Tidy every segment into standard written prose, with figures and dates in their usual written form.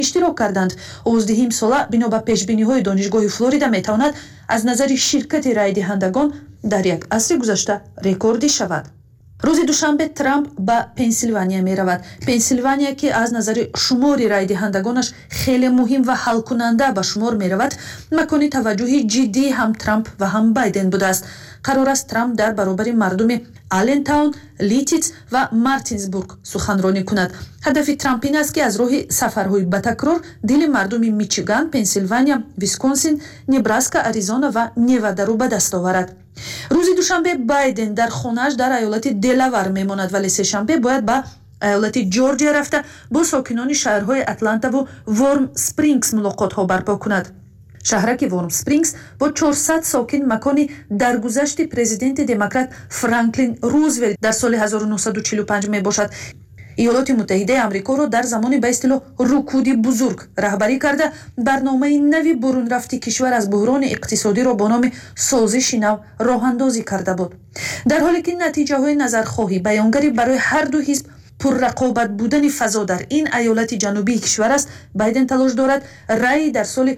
иштирок карданд. 18 имсола бино ба пешбиниҳои донишгоҳи Флорида метавонад аз назари ширкати райдиҳандагон дар як асри гузашта рекордӣ шавад. рӯзи душанбе Трамп ба Пенсилвания меравад. Пенсилвания ки аз назари шумори райдиҳандагонаш хеле муҳим ва ҳалкунанда ба шумор меравад, макони таваҷҷӯҳи ҷиддии ҳам Трамп ва ҳам Байден будааст. қарор аст Трамп дар баробари мардуми Аллентаун, Литиц ва Мартинсбург суханронӣ кунад. ҳадафи Трамп ин аст ки аз роҳи сафарҳои батакрор дили мардуми Мичиган, Пенсилвания, Висконсин, Небраска, Аризона ва Невадаро ба даст оварад. рӯзи душанбе Байден дар хонааш дар аёлати Делавар мемонад, вале сешанбе бояд ба аёлати Ҷорҷия рафта бо сокинони шаҳрҳои Атлантаву Ворм Спрингс мулоқотҳо барпо кунад. шаҳраки Ворм Спрингс бо 400 сокин макони даргузашти президенти демократ Франклин Рузвелт дар соли 1945 мебошад. иёлоти муттаҳидаи амрикоро дар замони ба истилоҳ рукуди бузург раҳбарӣ карда барномаи нави бурунрафти кишвар аз буҳрони иқтисодиро бо номи созиши нав роҳандозӣ карда буд. дар ҳоле ки натиҷаҳои назархоҳӣ баёнгари барои ҳарду ҳизб пуррақобат будани фазо дар ин аёлати ҷанубии кишвар аст. Байден талош дорад раъи дар соли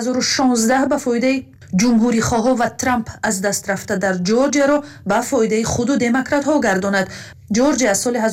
2016 ба фоидаи ҷумҳурихоҳо ва Трамп аз даст рафта дар Ҷорҷияро ба фоидаи худу демократҳо гардонад. Ҷорҷия аз соли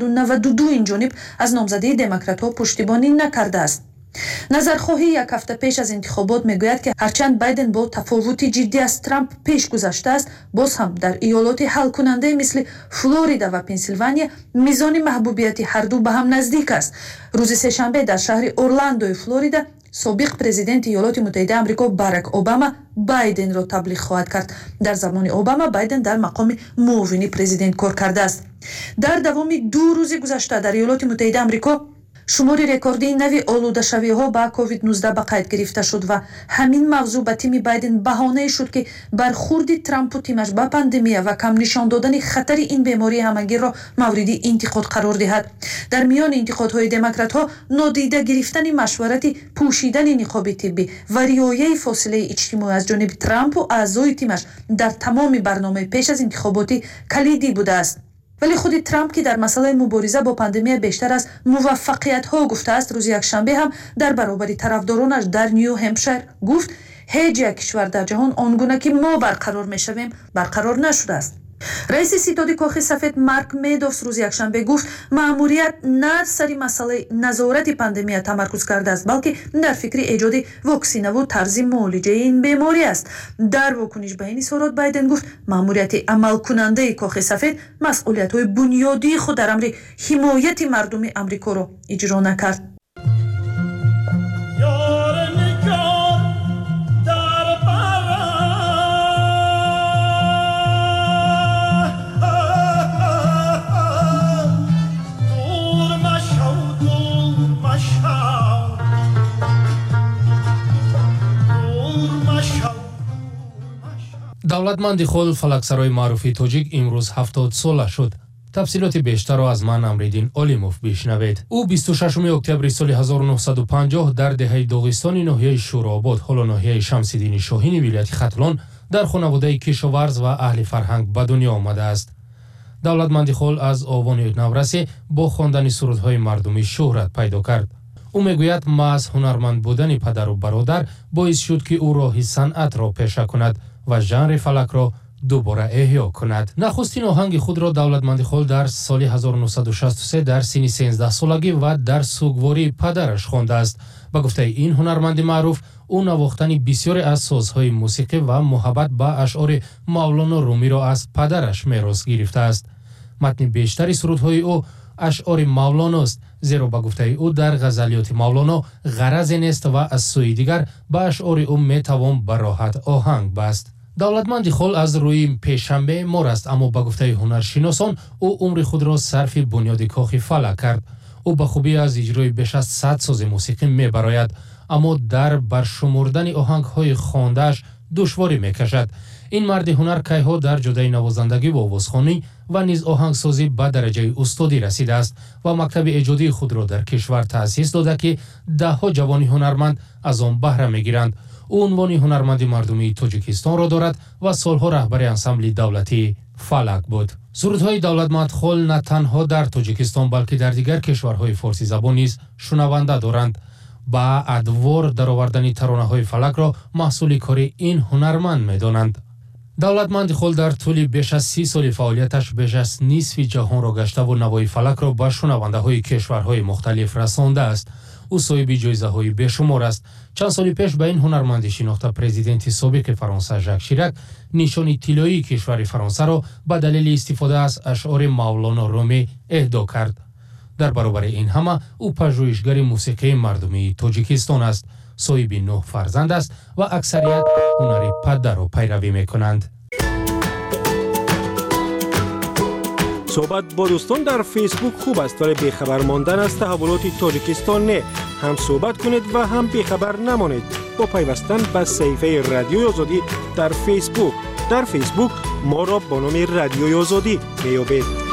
1992 инҷониб аз номзадии демократҳо пуштибонӣ накардааст. назархоҳӣ як ҳафта пеш аз интихобот мегӯяд ки ҳарчанд Байден бо тафовути ҷиддӣ аз Трамп пеш гузаштааст, боз ҳам дар иёлоти ҳалкунандаe мисли Флорида ва Пенсилвания мизони маҳбубияти ҳарду ба ҳам наздик аст. рӯзи сешанбе дар шаҳри Орландои Флорида собиқ президенти иёлоти муттаҳидаи амрико Барак Обама Байденро таблиғ хоҳад кард. дар замони Обама Байден дар мақоми муовини президент кор кардааст. дар давоми 2 рӯзи гузашта дар иёлоти муттаҳидаи амрико шумори рекордии нави олудашавиҳо ба COVID-19 ба қайд гирифта шуд ва ҳамин мавзӯъ ба тими Байден баҳонае шуд ки бархурди Трампу тимаш ба пандемия ва камнишон додани хатари ин бемории ҳамагирро мавриди интиқод қарор диҳад. дар миёни интиқодҳои демократҳо нодида гирифтани машварати пӯшидани ниқоби тиббӣ ва риояи фосилаи иҷтимоӣ аз ҷониби Трампу аъзои тимаш дар тамоми барномаи пеш аз интихоботӣ калидӣ будааст. вале худи Трамп ки дар масъалаи мубориза бо пандемия бештар аз муваффақиятҳо гуфтааст, рӯзи якшанбе ҳам дар баробари тарафдоронаш дар Нью Хемпшир гуфт ҳеҷ як кишвар дар ҷаҳон он гуна ки мо барқарор мешавем барқарор нашудааст. раиси ситоди кохи сафед Марк Медовс рӯзи якшанбе гуфт маъмурият на сари масъалаи назорати пандемия тамаркуз кардааст, балки дар фикри эҷоди воксинаву тарзи муолиҷаи ин беморӣ аст. дар вокуниш ба ин изҳорот Байден гуфт маъмурияти амалкунандаи кохи сафед масъулиятҳои бунёдии худ дар амри ҳимояти мардуми амрикоро иҷро накард. давлатманди хол фалаксарои маъруфи тоҷик имрӯз 70 сола шуд. тафсилоти бештарро аз ман Амриддин Олимов бишнавед. ӯ 26 октябри соли 1950 дар деҳаи Доғистони ноҳияи Шӯрообод, ҳоло ноҳияи Шамсиддини Шоҳини вилояти Хатлон дар хонаводаи кишоварз ва аҳли фарҳанг ба дунё омадааст. давлатманди хол аз овони наврасе бо хондани сурудҳои мардумӣ шӯҳрат пайдо кард. ӯ мегӯяд маҳз ҳунарманд будани падару бародар боис шуд ки ӯ роҳи санъатро пеша кунад ва жанри фалакро дубора эҳё кунад. нахустин оҳанги худро давлатманди хол дар соли 1963 дар синни 13 солагӣ ва дар сугвории падараш хондааст. ба гуфтаи ин ҳунарманди маъруф, ӯ навохтани бисёре аз созҳои мусиқӣ ва муҳаббат ба ашъори Мавлоно Румиро аз падараш мерос гирифтааст. матни бештари сурудҳои ӯ ашъори Мавлоност, зеро ба гуфтаи ӯ дар ғазалиёти Мавлоно ғаразе нест ва аз сӯи дигар ба ашъори ӯ метавон ба роҳат оҳанг баст. давлатманди хол аз рӯи пешанбеъмор аст, аммо ба гуфтаи ҳунаршиносон ӯ умри худро сарфи бунёди кохи фалак кард. ӯ ба хубӣ аз иҷрои беш аз 100 сози мусиқӣ мебарояд, аммо дар баршумурдани оҳангҳои хондааш душворӣ мекашад. ин марди ҳунар кайҳо дар ҷодаи навозандагӣ ва овозхонӣ ва низ оҳангсозӣ ба дараҷаи устодӣ расидааст ва мактаби эҷодии худро дар кишвар таъсис дода ки даҳҳо ҷавони ҳунарманд аз он баҳра мегиранд. ӯ унвони ҳунарманди мардумии Тоҷикистонро дорад ва солҳо раҳбари ансамбли давлатии Фалак буд. сурудҳои давлатманд хол на танҳо дар Тоҷикистон, балки дар дигар кишварҳои форсизабон низ шунаванда доранд. با ادوار درآوردن ترانه‌های فلک را محصول کار این هنرمند می‌دانند. دولتمند خود در طول بیش از 30 سال فعالیتش بیش از نصف جهان را گشته و نوای فلک را به شنونده‌های کشورهای مختلف رسانده است. او صاحب جایزه‌های بیشمار است. چند سال پیش به این هنرمند شناخته پرزیدنت سابق فرانسه ژاک شیراک نشان طلایی کشور فرانسه را به دلیل استفاده از اشعار مولانا رومی اهدا کرد. در برابر این همه او پژوهشگر موسیقی مردمی تاجیکستان است. صاحب 9 فرزند است و اکثریت هنر پدر را پیروی می‌کنند. صحبت با دوستان در فیسبوک خوب است ولی بیخبر ماندن از تحولات تاجیکستان نه. هم صحبت کنید و هم بیخبر نمانید با پیوستن به صفحه رادیوی آزادی در فیسبوک. در فیسبوک ما را با نام رادیوی آزادی میابید.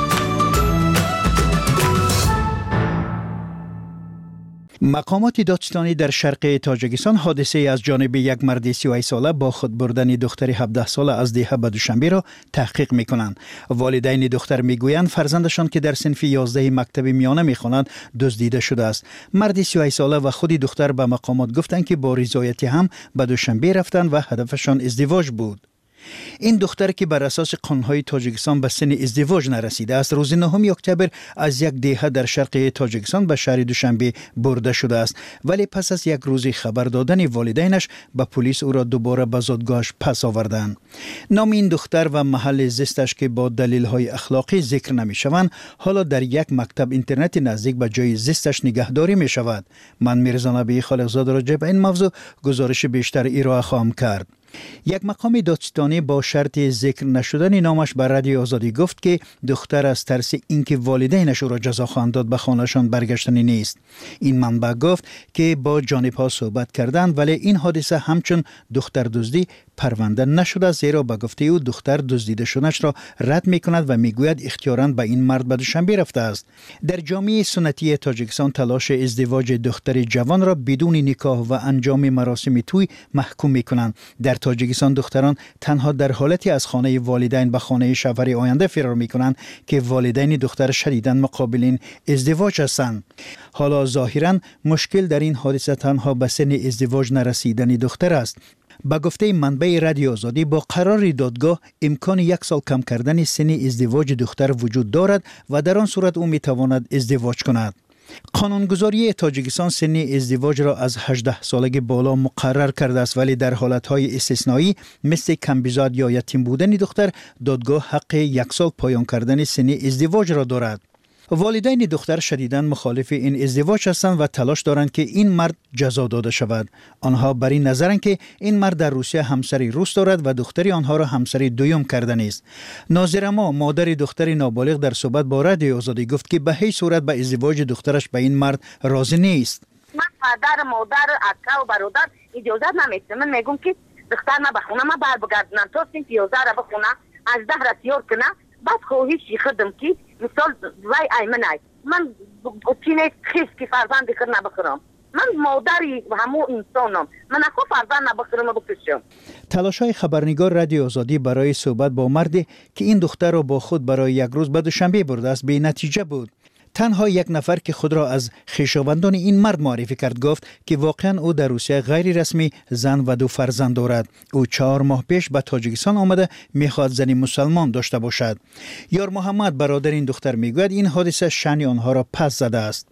مقامات دادستانی در شرق تاجیکستان حادثه از جانب یک مرد 31 ساله با خود بردن دختر 17 ساله از دیه به دوشنبه را تحقیق می‌کنند. والدین دختر میگویند فرزندشان که در صنف 11 مکتب میانه می‌خواند دزدیده شده است. مرد 31 ساله و خود دختر به مقامات گفتند که با رضایت هم به دوشنبه رفتند و هدفشان ازدواج بود. این دختر که بر اساس قانون‌های تاجیکستان به سن ازدواج نرسیده است روز 9 اکتبر از یک دیه در شرق تاجیکستان به شهر دوشنبه برده شده است ولی پس از یک روز خبر دادن والدینش به پلیس او را دوباره به زادگاهش پس آوردند. نام این دختر و محل زیستش که با دلایل اخلاقی ذکر نمی‌شوند حالا در یک مکتب اینترنتی نزدیک به جای زیستش نگهداری می‌شود. من میرزا نبی خالقزاده راجع به این موضوع گزارش بیشتر ارائه خواهم کرد. یک مقام دادستانی با شرط ذکر نشدن نامش بر رادیو آزادی گفت که دختر از ترس اینکه والدینش او را جزا خواهند داد به خانه‌شان برگشتنی نیست. این منبع گفت که با جانب‌ها صحبت کردند ولی این حادثه همچون دختر دزدی پرونده نشده زیرا به گفته او دختر دزدیده شدنش را رد می‌کند و میگوید اختیاراً به این مرد به دوشنبه رفته است. در جامعه سنتی تاجیکستان تلاش ازدواج دختر جوان را بدون نکاح و انجام مراسم توی محکوم می‌کنند. در تاجیکستان دختران تنها در حالتی از خانه والدین به خانه شوهر آینده فرار می‌کنند که والدین دختر شدیداً مقابلین ازدواج هستند. حالا ظاهراً مشکل در این حادثه تنها به سن ازدواج نرسیدن دختر است. با گفته منبع رادیو آزادی با قرار دادگاه امکان 1 سال کم کردن سن ازدواج دختر وجود دارد و در آن صورت او میتواند ازدواج کند. قانونگذاری تاجیکستان سن ازدواج را از 18 سالگی بالا مقرر کرده است ولی در حالتهای استثنایی مثل کمبزاد یا یتیم بودن دختر دادگاه حق 1 سال پایان کردن سن ازدواج را دارد. والدین دختر شدیداً مخالف این ازدواج هستند و تلاش دارند که این مرد جزا داده شود. آنها بر این نظرند که این مرد در روسیه همسری روس دارد و دختری آنها را همسری دوم کرده است. ناظر ما مادر دختر نابالغ در صحبت با رادیو آزادی گفت که به هیچ صورت به ازدواج دخترش به این مرد راضی نیست. من پدر مادر اکا و برادر اجازه نمیدم. من میگم که دختر ما به خونه ما برگردونن تا سن 11 را بخونه 18 را تیار کنه بعد خواهیش خودم که مثال وای ایمنای من چینه خیس که فرزند بخیر نبخرم. من مادری همو انسانم. من اخو فرزند نبخرم و بکشم. تلاش های خبرنگار رادیو آزادی برای صحبت با مردی که این دختر را با خود برای یک روز به دوشنبه برده است بی نتیجه بود. تنها یک نفر که خود را از خویشاوندان این مرد معرفی کرد گفت که واقعا او در روسیه غیر رسمی زن و 2 فرزند دارد. او 4 ماه پیش به تاجیکستان آمده میخواد زنی مسلمان داشته باشد. یار محمد برادر این دختر میگوید این حادثه شأن آنها را پس زده است.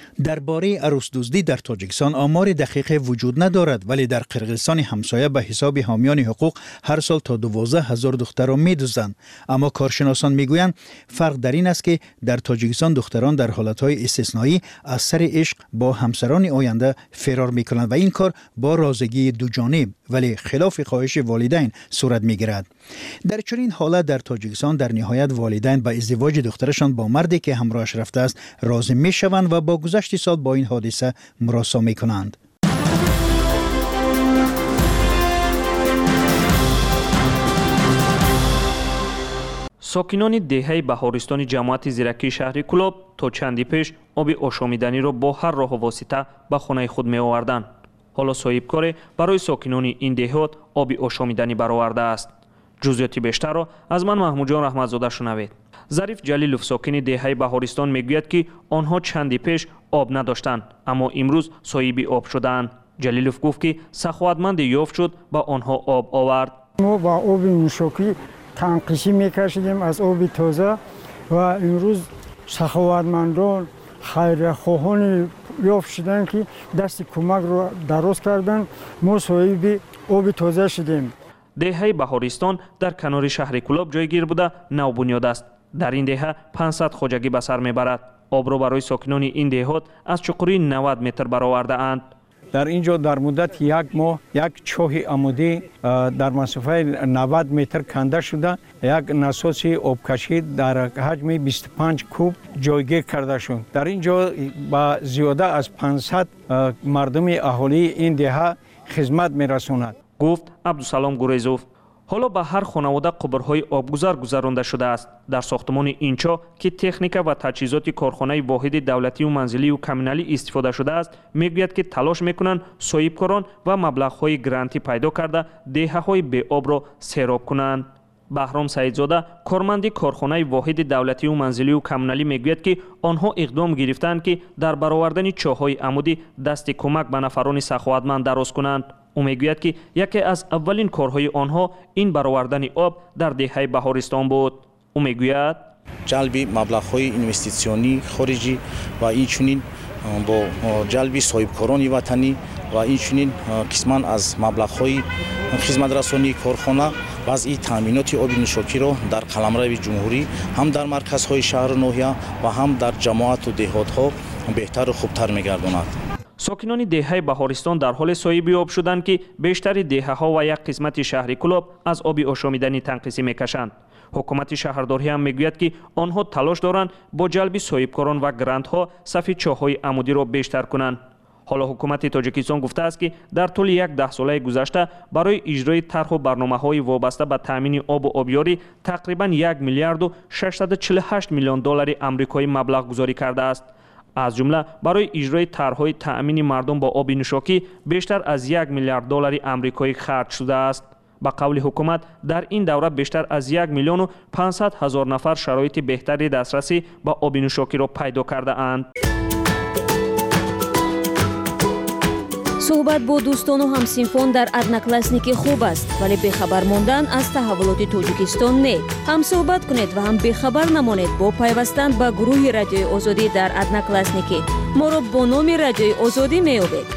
درباره عروس دزدی در تاجیکستان آمار دقیق وجود ندارد ولی در قرقیزستان همسایه به حساب حامیان حقوق هر سال تا 12,000 دختر را می‌دزدند. اما کارشناسان میگویند فرق در این است که در تاجیکستان دختران در حالتهای استثنایی از سر عشق با همسران آینده فرار میکنند و این کار با رازگی دو جانب ولی خلاف خواهش والدین صورت میگیرد. در چنین حالت در تاجیکستان در نهایت والدین به ازدواج دخترشان با مردی که همراهش رفته است راضی میشوند و با گذشت سال با این حادثه مراسم میکنند. ساکنان دهه بهارستان جماعت زیرکی شهر کلاب تا چندی پیش آب آشامیدنی را با هر راه و واسطه به خانه خود می آوردند. حالا صاحبکار برای ساکنان این دهات آب آشامیدنی برآورده است. ҷузъиёти бештарро аз ман маҳмудҷон раҳматзода шунавед. зариф ҷалилов сокини деҳаи баҳористон мегӯяд ки онҳо чанди пеш об надоштанд, аммо имрӯз соҳиби об шудаанд. ҷалилов гуфт ки саховатманде ёфт шуд ба онҳо об овард. мо ба оби нӯшокӣ танқишӣ мекашидем аз оби тоза ва имрӯз саховатмандон хайрияхоҳоне ёфт шуданд ки дасти кӯмакро дароз карданд. мо соҳиби оби тоза шудем. деҳаи баҳористон дар канори шаҳри Кӯлоб ҷойгир буда навбунёд аст. дар ин деҳа 500 хоҷагӣ ба сар мебарад. обро барои сокинони ин деҳот аз чуқурӣ 90 метр баровардаанд. дар ин ҷо дар муддати як моҳ як чоҳи амудӣ дар масофаи 90 метр канда шуда як насоси обкашӣ дар ҳаҷми 25 куб ҷойгир карда шуд. дар ин ҷо ба зиёда аз 500 мардуми аҳолии ин деҳа хизмат мерасонад, гуфт Абдусалом Гурезов. ҳоло ба ҳар хонавода қубурҳои обгузар гузаронда шудааст. дар сохтмони ин чоҳ ки техника ва таҷҳизоти корхонаи воҳиди давлатию манзилию коммуналӣ истифода шудааст, мегӯяд ки талош мекунанд соҳибкорон ва маблағҳои грантӣ пайдо карда деҳаҳои беобро сероб кунанд. баҳром саидзода корманди корхонаи воҳиди давлатию манзилию коммуналӣ мегӯяд ки онҳо иқдом гирифтанд ки дар баровардани чоҳҳои амудӣ дасти кӯмак ба нафарони саховатманд дароз кунанд. ӯ мегӯяд ки яке аз аввалин корҳои онҳо ин баровардани об дар деҳаи баҳористон буд. ӯ мегӯяд ҷалби маблағҳои инвеститсионӣ хориҷӣ ва инчунин бо ҷалби соҳибкорони ватанӣ ва инчунин қисман аз маблағҳои хизматрасонии корхона вазъи таъминоти оби нӯшокиро дар қаламрави ҷумҳурӣ ҳам дар марказҳои шаҳру ноҳия ва ҳам дар ҷамоату деҳотҳо беҳтару хубтар мегардонад. сокинони деҳаи баҳористон дар ҳоле соҳиби об шуданд ки бештари деҳаҳо ва як қисмати шаҳри Кӯлоб аз оби ошомиданӣ танқисӣ мекашанд. ҳукумати шаҳрдорӣ ҳам мегӯяд ки онҳо талош доранд бо ҷалби соҳибкорон ва грантҳо сафи чоҳҳои амудиро бештар кунанд. ҳоло ҳукумати тоҷикистон гуфтааст ки дар тӯли як даҳсолаи гузашта барои иҷрои тарҳу барномаҳои вобаста ба таъмини обу обёрӣ тақрибан 1 миллиарду 648 миллион доллари амрикоӣ маблағ гузорӣ кардааст. аз ҷумла барои иҷрои тарҳҳои таъмини мардум бо оби нӯшокӣ бештар аз 1 миллиард доллари амрикоӣ харҷ шудааст. ба қавли ҳукумат дар ин давра бештар аз 1 миллиону 500 ҳазор нафар шароити беҳтари дастрасӣ ба оби нӯшокиро пайдо кардаанд. суҳбат бо дӯстону ҳамсинфон дар одноклассники хуб аст, вале бехабар мондан аз таҳаввулоти Тоҷикистон не. ҳам суҳбат кунед ва ҳам бехабар намонед бо пайвастан ба гурӯҳи Радиои Озодӣ дар одноклассники. моро бо номи Радиои Озодӣ меёбед.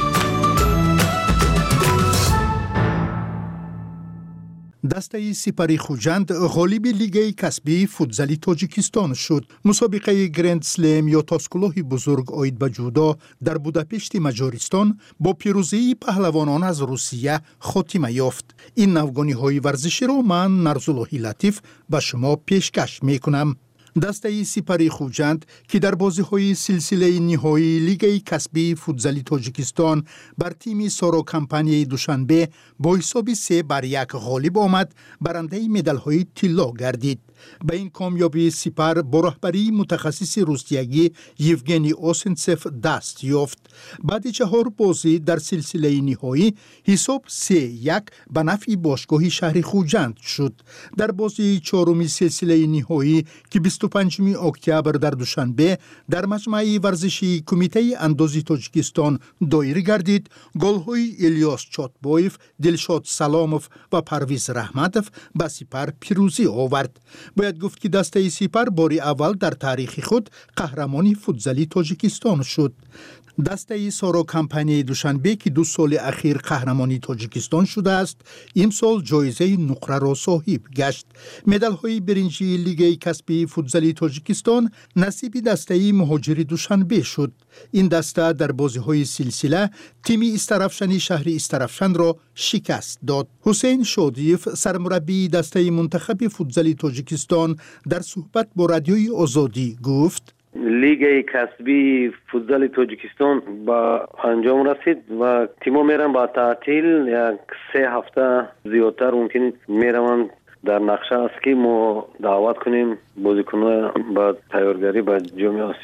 дастаи сипари хуҷанд ғолиби лигаи касбии футзали Тоҷикистон шуд. мусобиқаи Гранд Слем ё тоскулоҳи бузург оид ба ҷудо дар Будапешти Маҷористон бо пирӯзии паҳлавонон аз Русия хотима ёфт. ин навгониҳои варзиширо ман Нарзуллоҳи Латиф ба шумо пешкаш мекунам. дастаи сипари хуҷанд ки дар бозиҳои силсилаи ниҳоии лигаи касбии футзали Тоҷикистон бар тими Соро компанияи Душанбе бо ҳисоби 3-1 ғолиб омад, барандаи медалҳои тилло гардид. ба ин комёбии сипар бо раҳбарии мутахассиси русиягӣ Евгений Осенцев даст ёфт. баъди 4 бозӣ дар силсилаи ниҳоӣ ҳисоб 3-1 ба нафъи бошгоҳи шаҳри Хуҷанд шуд. дар бозии 4-уми силсилаи ниҳоӣ ки 25 октябр дар Душанбе дар маҷмаи варзишии Кумитаи андози Тоҷикистон доир гардид, голҳои Илёс Чотбоев, Дилшод Саломов ва Парвиз Раҳматов ба сипар пирӯзӣ овард. бояд гуфт ки дастаи сипар бори аввал дар таърихи худ қаҳрамони футзали Тоҷикистон шуд. дастаи Соро компанияи Душанбе ки 2 соли ахир қаҳрамони Тоҷикистон шудааст, имсол ҷоизаи нуқраро соҳиб гашт. медалҳои биринҷии лигаи касбии футзали Тоҷикистон насиби дастаи муҳоҷири Душанбе шуд. ин даста дар бозиҳои силсила тими Истарафшани шаҳри Истарафшанро шикаст дод. ҳусейн Шодиев, сармураббии дастаи мунтахаби футзали Тоҷикистон, дар суҳбат бо Радиои Озодӣ гуфт: лигаи касбии футзали Тоҷикистон ба анҷом расид ва тимо мерам ба таътил як 3 ҳафта зиёдтар мумкин мераванд. дар нақша аст ки мо даъват кунем бозикунҳоро ба тайёргарӣ ба ҷоми Осиё.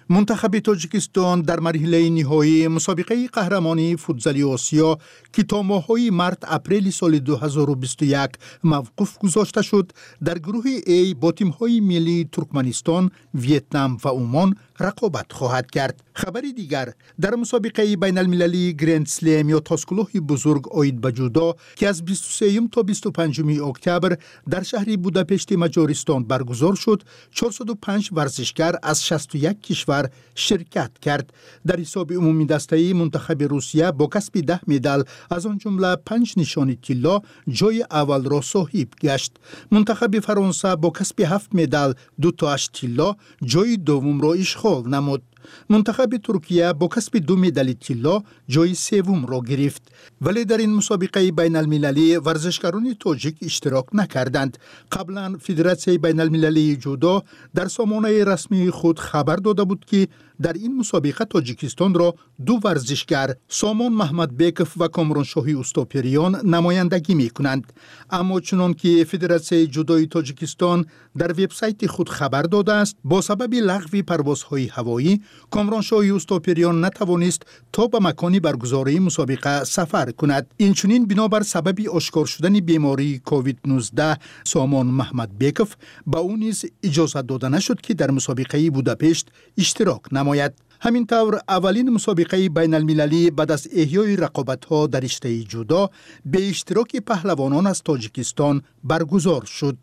منتخب تاجیکستان در مرحله نهایی مسابقه قهرمانی فوتزالی آسیا که تا ماه‌های مارس اپریل سال 2021 موقوف گذاشته شد در گروه A با تیم‌های ملی ترکمنستان، ویتنام و عمان رقابت خواهد کرد. خبری دیگر در مسابقه بین المللی گرند سلم یا تاسکلوه بزرگ آید به جودو که از 23 تا 25 اکتبر در شهر بوداپشت مجارستان برگزار شد، 405 ورزشکار از 61 کشور شرکت کرد. در حساب عمومی دسته منتخب روسیه با کسب 10 مدال از آن جمله 5 نشان طلا جای اول را صاحب گشت. منتخب فرانسه با کسب 7 مدال 2 تاش طلا جای دوم را اشغال نمود. منتخب ترکیه با کسب 2 مدال طلا جای سوم را گرفت. ولی در این مسابقه بین المللی ورزشکاران تاجیک اشتراک نکردند. قبلا فدراسیون بین المللی جودو در سامانه رسمی خود خبر داده بود که در این مسابقه تاجیکستان را 2 ورزشکار سامان محمد بیکف و کامرانشاهی استوپریان نمایندگی می کنند. اما چنان که فدراسیون جودوی تاجیکستان در وبسایت خود خبر داده است، با سبب لغو پروازهای هوایی کامرانشاهی استوپریان نتوانست تا به مکان برگزاری مسابقه سفر کند. اینچنین بنابر سبب آشکار شدن بیماری کووید 19 سامان محمد بیکف با او نیز اجازه داده نشد که در مسابقه بوداپشت اشتراک نماید. همین طور اولین مسابقه بین المللی بعد از احیای رقابت‌ها در رشته جودو به اشتراک پهلوانان از تاجیکستان برگزار شد.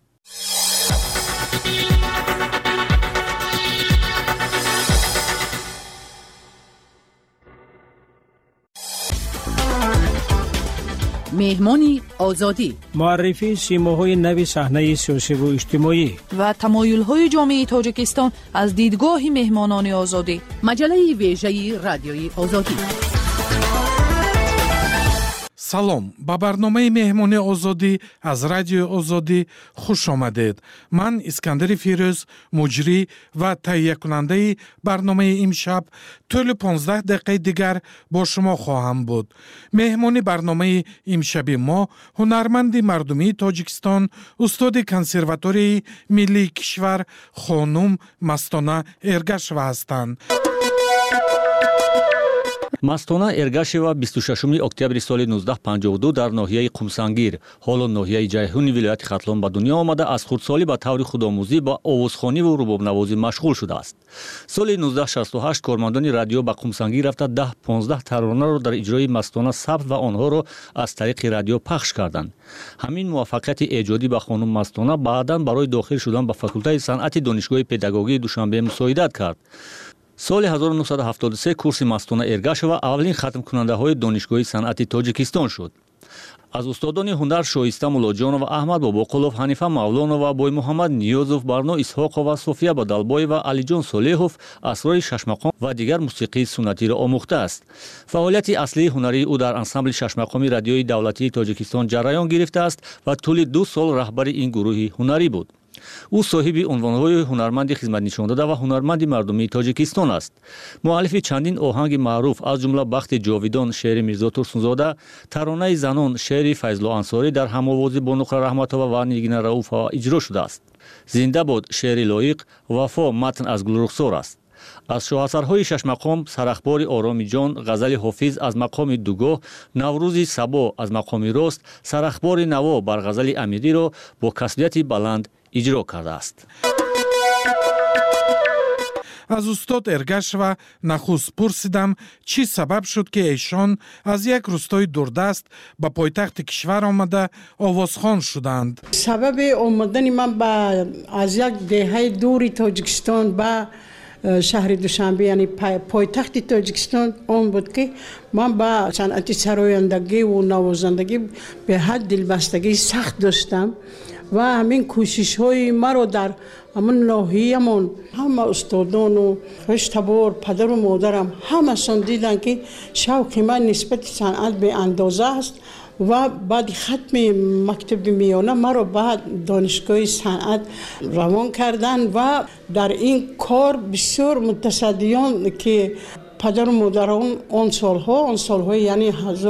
مهمانی آزادی، معرفی سیماهای نوی صحنه سیاسی و اجتماعی و تمایل‌های جامعه تاجیکستان از دیدگاه مهمانان آزادی. مجله ویژه رادیوی آزادی. салом ба барномаи меҳмони озодӣ аз радиои озодӣ хуш омадед. ман искандари фирӯз, муҷрӣ ва таҳиякунандаи барномаи имшаб тӯли 15 дақиқаи дигар бо шумо хоҳам буд. меҳмони барномаи имшаби мо ҳунарманди мардумии тоҷикистон, устоди консерваторияи миллии кишвар хонум Мастона Эргашева ҳастанд. Мастона Эргашева 26 октябри соли 1952 дар ноҳияи Қумсангир, ҳоло ноҳияи Ҷайҳуни вилояти Хатлон ба дунё омада, аз хурдсолӣ ба таври худомӯзӣ ба овозхониву рубобнавозӣ машғул шудааст. соли 1968 кормандони радио ба Қумсангир рафта 10-15 таронаро дар иҷрои Мастона сабт ва онҳоро аз тариқи радио пахш карданд. ҳамин муваффақияти эҷодӣ ба хонум Мастона баъдан барои дохил шудан ба факултаи санъати донишгоҳи педагогии Душанбе мусоидат кард. соли 1973 курси Мастона Эргашева аввалин хатмкунандаҳои донишгоҳи санъати Тоҷикистон шуд. аз устодони ҳунар Шоиста Муллоҷонова, Аҳмад Бобоқулов, Ҳанифа Мавлонова, Боймуҳаммад Ниёзов, Барно Исҳоқова, София Бадалбоева, Алиҷон Солеҳов асрори шашмақом ва дигар мусиқии суннатиро омӯхтааст. фаъолияти аслии ҳунарии ӯ дар ансамбли шашмақоми радиои давлатии Тоҷикистон ҷараён гирифтааст ва тӯли 2 сол раҳбари ин гурӯҳи ҳунарӣ буд. ӯ соҳиби унвонҳои ҳунарманди хизматнишондода ва ҳунарманди мардумии Тоҷикистон аст. муаллифи чандин оҳанги маъруф, аз ҷумла Бахти ҷовидон шеъри Мирзо Турсунзода, таронаи занон шеъри Файзло Ансорӣ дар ҳамовози бо Нуқра Раҳматова ва Нигина Раупова иҷро шудааст. Зинда бод шеъри лоиқ, Вафо матн аз Гулрухсор аст. аз шоҳасарҳои шашмақом Сарахбори Оромиҷон, ғазали Ҳофиз аз мақоми дугоҳ, Наврӯзи Сабо аз мақоми рост, Сарахбори Наво бар ғазали Амириро бо касбияти баланд иҷро кардааст. аз устод Эргашева нахуст пурсидам, чӣ сабаб шуд ки эшон аз як рӯстои дурдаст ба пойтахти кишвар омада овозхон шуданд. сабаби омадани ман аз як деҳаи дури Тоҷикистон ба шаҳри Душанбе, яъне пойтахти Тоҷикистон он буд ки ман ба санъати сарояндагиву навозандагӣ беҳад дилбастагии сахт доштам ва ҳамин кӯшишҳои маро дар ҳамон ноҳиямон ҳама устодону хештабор падару модарам ҳамасон диданд ки шавқи ман нисбати санъат беандоза аст ва баъди хатми мактаби миёна маро ба донишгоҳи санъат равон карданд ва дар ин кор бисёр мутасаддиён ки падару модарон он солҳо яъне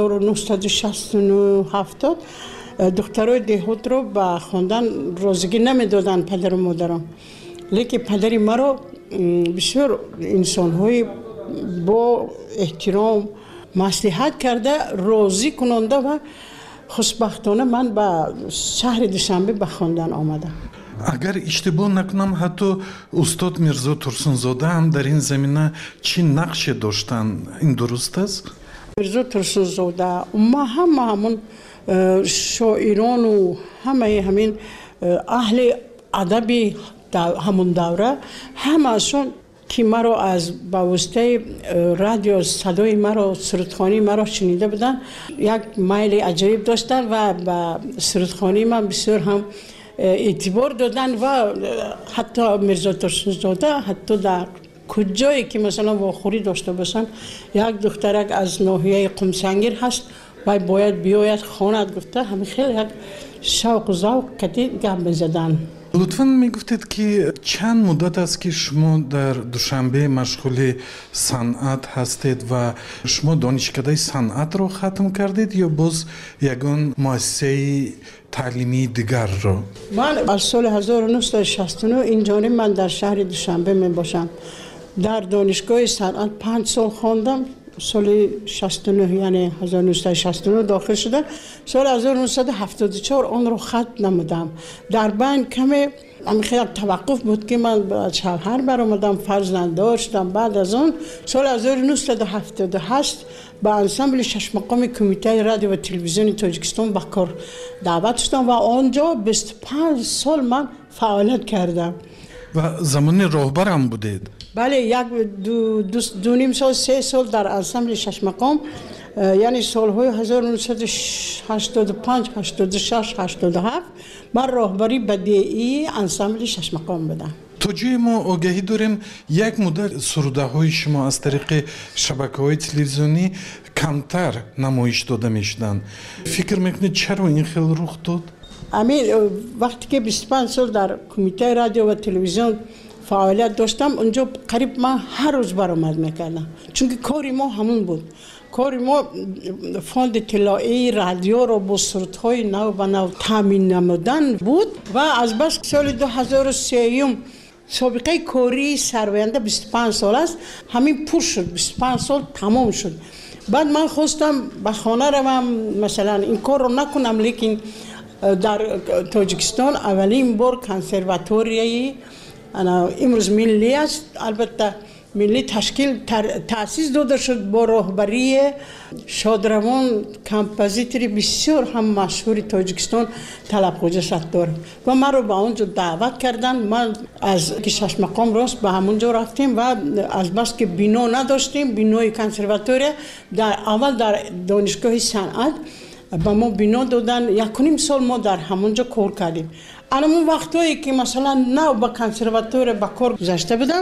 1969-70 духтарои деҳотро ба хондан розигӣ намедоданд падару модарам. лекин падари маро بسیار انسان‌های با احترام مصلحت کرده راضی کننده و خوشبختانه من به شهر دوشنبه به خواندن آمدم. اگر اشتباه نکنم حتی استاد میرزا ترسونزاده هم در این زمینه چی نقش داشتن؟ این درست است؟ میرزا ترسونزاده ما همون شاعران و همین اهل ادبی همون دوره همشون که مرا از با واسطه رادیو صدای مرا سرودخوانی مرا شنیده بودن یک میل عجیب داشتن و با سرودخوانی من بسیار هم اعتبار دادن و حتی میرزا ترسونزاده حتی در کجایی که مثلا واخوری داشته باشن یک دخترک از ناحیه قمسنگیر هست و باید بیاید خواند گفته همین خیلی یک شوق و ذوق کتی گپ می‌زدن. لطفاً میگفتید که چند مدت است که شما در دوشنبه مشغول صنعت هستید و شما دانشکده صنعت رو ختم کردید یا باز یگان مؤسسه تعلیمی دیگر رو؟ من از سال 1969 اینجا من در شهر دوشنبه می باشم. در دانشگاه صنعت 5 سال خواندم. سال 69 یعنی 1969 داخل شده. سال 1974 آن رو ختم نمودم. در بین کمی خیلی توقف بود که من شوهر برآمدم، فرزند داشتم. بعد از آن سال 1978 با انسامبل شش مقام کمیته رادیو و تلویزیون تاجیکستان به کار دعوت شدم و آنجا 25 سال من فعالیت کردم. و زمان راهبر هم بودید؟ بله، یک دو نیم سال 3 سال در انسامبل شش مقام، یعنی سالهای 1985 86 87 من راهبری بدیعی انسامبل شش مقام بودم. تا جای ما آگاهی داریم یک مدت سروده های شما از طریق شبکه های تلویزیونی کمتر نمایش داده میشدن. فکر میکنید چرا این خیلی رخ داد؟ وقتی که 25 سال در کمیته رادیو و تلویزیون فعالیت داشتم، اونجا قریب من هر روز برآمد میکردم، چون کاری ما همون بود. کاری ما فوند اطلاعی رادیو رو با سرودهای نو و نو تامین نمودن بود و از بس سال 2003 سابقه کاری سرباینده 25 سال است، همین پر شد، 25 سال تمام شد. بعد من خواستم به خانه روم، مثلا این کار رو نکنم، لیکن در تاجیکستان اولین بار کنسرواتوری امروز ملی است، البته ملی تأسیس داده شد با راهبری شادروان کمپوزیتوری بسیار هم مشهور تاجیکستان طلبخواجه ستار و من رو به اونجا دعوت کردن. من از شش مقام راست به همونجا رفتیم و از بس که بنا نداشتیم، بنای کنسرواتوری اول در دانشگاه صنعت به ما بنا دادن. 1.5 سال ما در همونجا کار کردیم. اون وقتایی که مثلا نه با کنسرواتور با کار گذاشته بودم،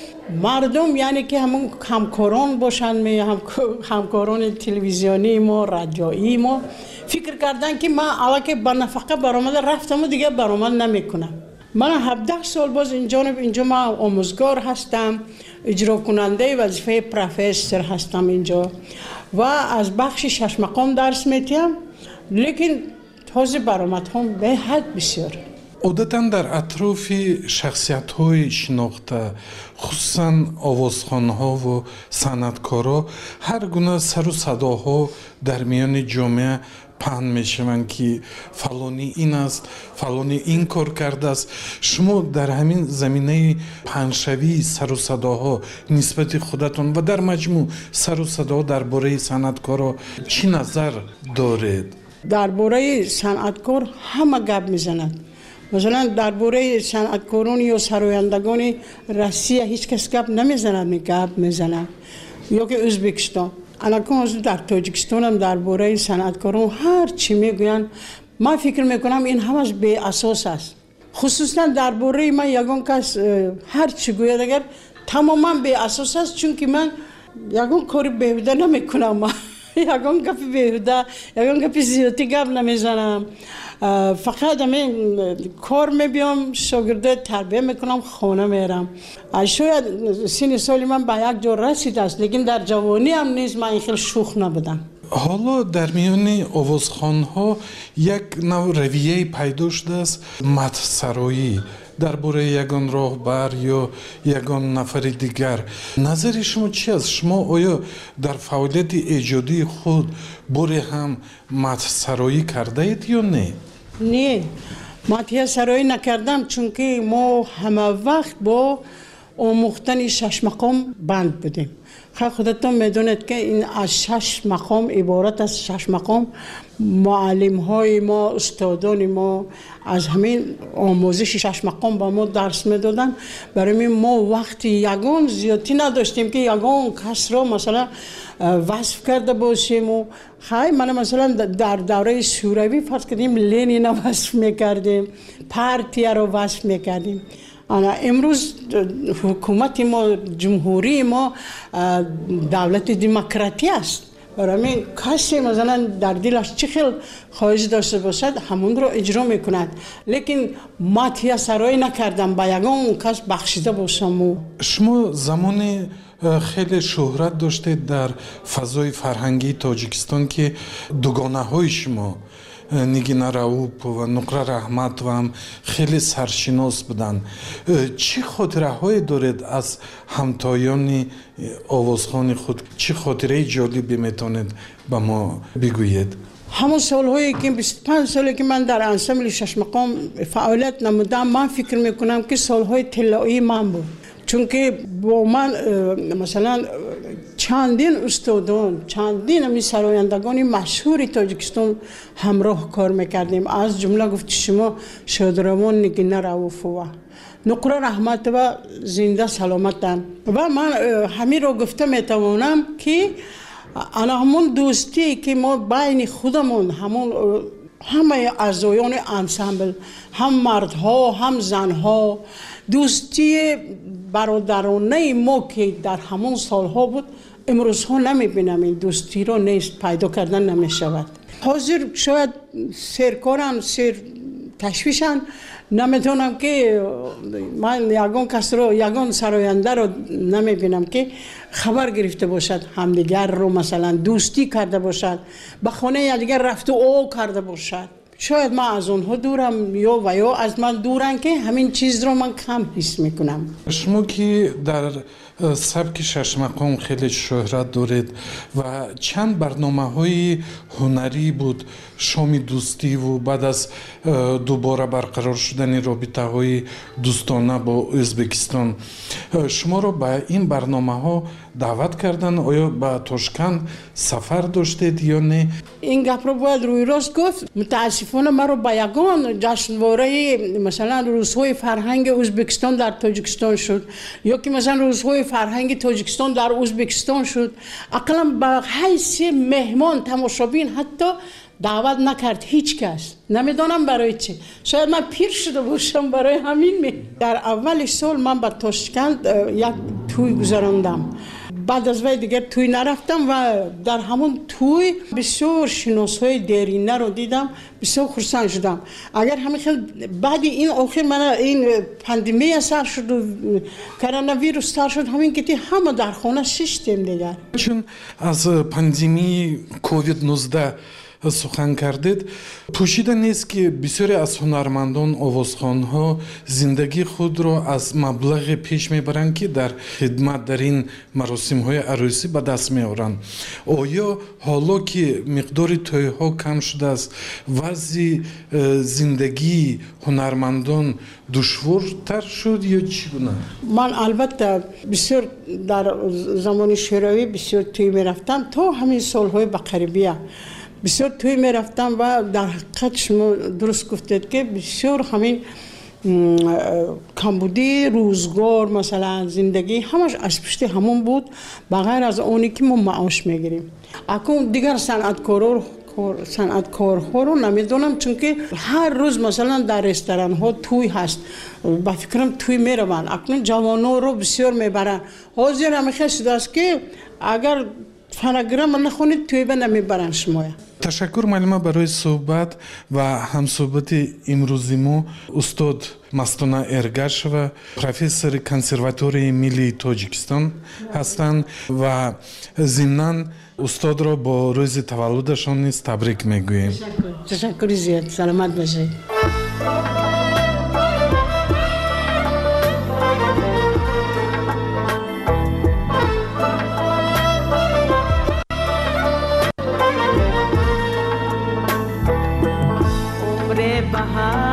مردم یعنی که همون همکاران باشن، همکاران تلویزیونی ما، رادیویی ما، فکر کردن که من اول که با نفقه برآمده رفتم و دیگه برآمد نمیکنم. من 17 سال باز اینجا من آموزگار هستم، اجرا کننده وظیفه پروفسور هستم اینجا و از بخش شش مقام درس میتیم، لیکن تازه برآمد هم به حد بسیار. عادتاً در اطراف شخصیت‌های شناخته، خصوصاً آوازخوان‌ها و صنعتکارا، هر گونه سر و صداها در میان جامعه پهن میشوند که فلانی این است، فلانی این کار کرده است. شما در همین زمینه پهنشوی سر و صداها نسبت خودتون و در مجموع سر و صدا درباره صنعتکارا چی نظر دارید؟ درباره صنعتکار همه گپ میزنند. مثلا درباره صنعتکاران یا سرایندگان روسیه هیچ کس گپ نمیزند، گپ میزنند، یا که ازبکستان. الان در تاجیکستان هم درباره صنعتکاران هر چی میگوین، من فکر میکنم این همش بی اساس است. خصوصا درباره من یگان کس هر چی گوید اگر تماما بی اساس است، چون که من یگان کاری بیهوده نمیکنم، یگان گپ بیهوده، یگان گپ زیادی گپ نمیزنم. فقط همین کار میبیم، شاگرده تربیه میکنم، خانه میرم. شاید سن سالی من به یک جا رسید است، لیکن در جوانی هم نیز من خیلی شوخ نبودم. حالا در میان آوازخوان‌ها یک نوع رویه پیدا شده است، مدح سرایی дар бораи ягон роҳбар ё ягон нафари дигар. Назари шумо чӣ аст? Шумо оё дар фаъолияти эҷодии худ боре ҳам матҳсароӣ кардаед ё не? Не, матҳсароӣ накардам, чунки мо ҳама вақт бо омӯхтани 6 мақом банд будем. خودتون میدونید که این از 6 مقام عبارت از 6 مقام معلم های ما استادان ما از همین آموزش 6 مقام با ما درس میدادن. برای ما وقتی یگان زیادی نداشتیم که یگان کس را مثلا وصف کرده باشیم و خیلی من مثلا در دوره شوروی فرض کردیم لنین را وصف میکردیم، پارتیا را وصف میکردیم. امروز حکومت ما جمهوری ما دولت دموکراتی است. برای من کسی مثلا در دلش چه خیلی خواهش داشته باشد همون رو اجرا میکند، لیکن ماتحصرایی نکردم با یگان کس بخشیده باشم. شما زمان خیلی شهرت داشتید در فضای فرهنگی تاجیکستان که دوگانه های شما نیگینا راوپ و نقره رحمت و هم خیلی سرشناس بودن. چی خاطره های دارید از همتایان آوازخوان خود؟ چی خاطره جالبی میتونید به ما بگویید؟ همون سالهایی که 25 سالی که من در انسمبل 6 مقام فعالیت نمودم، من فکر میکنم که سالهای طلایی من بود، چون که با من مثلا چندین استادان، چندین همی سرایندگان مشهور تاجیکستان همراه کار میکردیم. از جمله گفت شما شادروان نگینه راوف و نقره رحمت و زنده سلامتن. و من همین رو گفته میتوانم که انا همون دوستی که ما بین خودمون همه اعضایان انسمبل، هم مردها هم زنها، دوستی برادرانه ما که در همون سالها بود امروزها نمیبینم. این دوستی رو نیست، پیدا کردن نمیشود. حاضر شاید سرکارن، سر تشویشن، نمیتونم که من یگان کس رو، یگان سراینده رو نمیبینم که خبر گرفته باشد همدیگر رو مثلا دوستی کرده باشد، به خانه دیگر رفت و او کرده باشد. شاید من از اونها دورم یا از من دورن که همین چیز رو من کم حس میکنم. شما که در سبک 6 مقام خیلی شهرت دارید و چند برنامه های هنری بود، شام دوستی و بعد از دوباره برقرار شدن رابطه های دوستانه با ازبکستان، شما رو به این برنامه ها دعوت کردن؟ آیا به تاشکند سفر داشتید یا نه؟ این گپ رو باید روی راست گفت. متاسفانه من رو به یگان جشنواره مثلا روزهای فرهنگ ازبکستان در تاجیکستان شد یا که مثلا روزهای فرهنگ تاجیکستان در ازبکستان شد، اقلا به حیث مهمان تماشابین حتی دعوت نکرد هیچ کس. نمیدانم برای چه، شاید من پیر شده باشم برای همین. در اول سال من به تاشکند یک توی گذراندم، بعد از وی دیگر توی نرفتم و در همون توی بسیار شناسهای دیرینه رو دیدم، بسیار خرسند شدم. اگر همین خیلی بعد این آخر من این پاندمی سر شد و کرونا ویروس سر شد، همین که همه در خانه ششتیم دیگر. چون از پاندمی کووید 19 سخن کردید، پوشیده نیست که بسیاری از هنرمندان آوازخوان‌ها زندگی خود را از مبلغ پیش میبرند که در خدمت در این مراسم‌های عروسی به دست میارند. آیا حالا که مقدار توی‌ها کم شده است، وضع زندگی هنرمندان دشوارتر شد یا چگونه؟ من البته بسیار در زمان شوروی بسیار توی میرفتم، تا همین سالهای بقریبیه بسیار توی می رفتم و در حقیقت شما درست گفتید که بسیار همین کمبودی روزگار مثلا زندگی همش از پشت همون بود، بغیر از اونی که ما معاش میگیریم. اکنون دیگر صنعتکارها رو نمیدونم، چون که هر روز مثلا در رستوران ها توی هست، با فکرم توی میروند. اکنون جوانان رو بسیار میبرن. حاضر همیشه شده است که اگر فنگرام نخونید توی به نمیبرن شما. تشکر معلمه برای صحبت و همصحبت امروزی ما. استاد مستانه ارگش و پروفسور کنسرواتوری ملی تاجیکستان هستند و ضمناً استاد را با روز تولدشان نیز تبریک میگوییم. تشکر زیاد. سلامت باشید. bahar